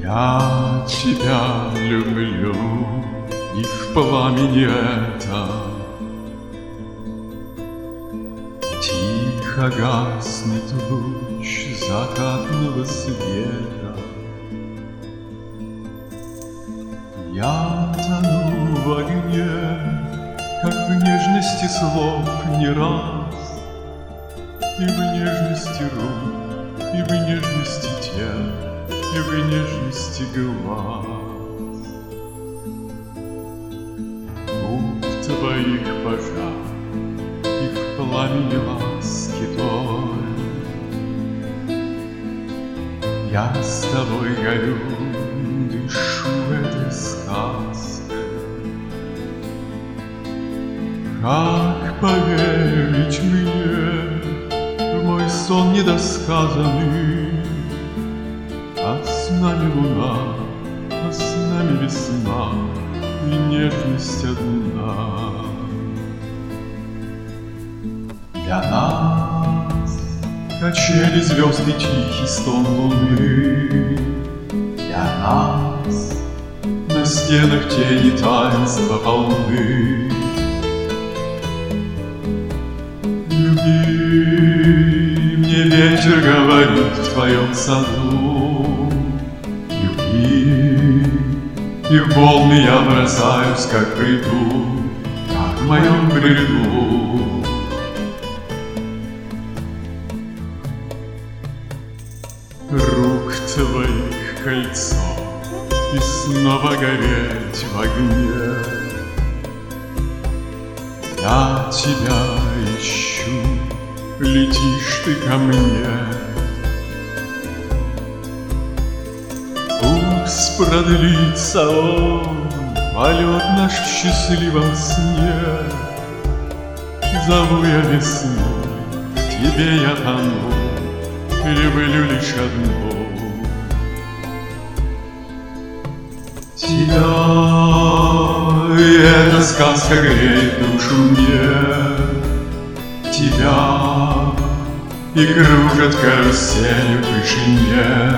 Я тебя люблю, и в пламени этом тихо гаснет луч закатного света. Я тону в огне, как в нежности слов не раз, и в нежности рук, и в нежности тел, и в нежности глаз. Губ твоих пожар, и в пламени ласки той. Я с тобой горю, дышу этой сказкой. Как поверить мне в мой сон недосказанный? А с нами луна, а с нами весна, и нежность одна. Для нас качели звезд и тихий стон луны. Для нас на стенах тени таинства полны. Люби, мне ветер говорит в твоем саду. Люби, и в волны я бросаюсь, как приду, как в моем бреду. Рук твоих кольцо, и снова гореть в огне. Я тебя ищу, летишь ты ко мне. Пусть продлится он, полет наш в счастливом сне. Зову я весной, в тебе я тону, люблю лишь одну. Тебя, и эта сказка греет душу мне. Тебя, и кружат карусели в вышине.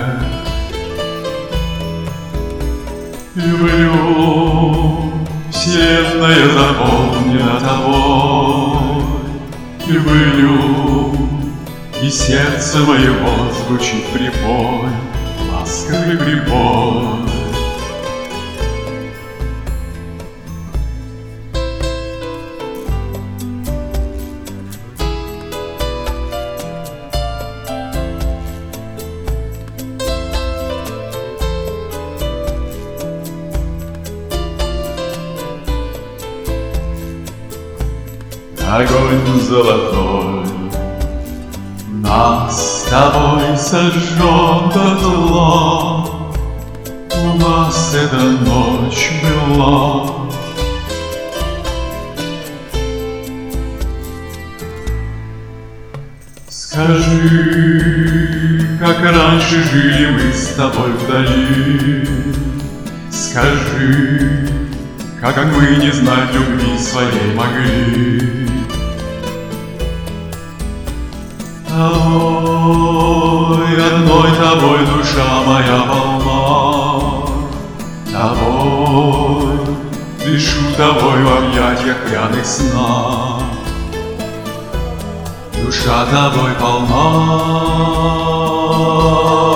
Люблю, вселенная заполнена тобой. Люблю, и сердце моего звучит припой, ласковый припой. Огонь золотой нас с тобой сожжен дотла. У нас эта ночь была. Скажи, как раньше жили мы с тобой вдали. Скажи, как мы не знать любви своей могли. Одной тобой душа моя полна. Тобой дышу, тобой в объятиях пьяных сна. Душа тобой полна.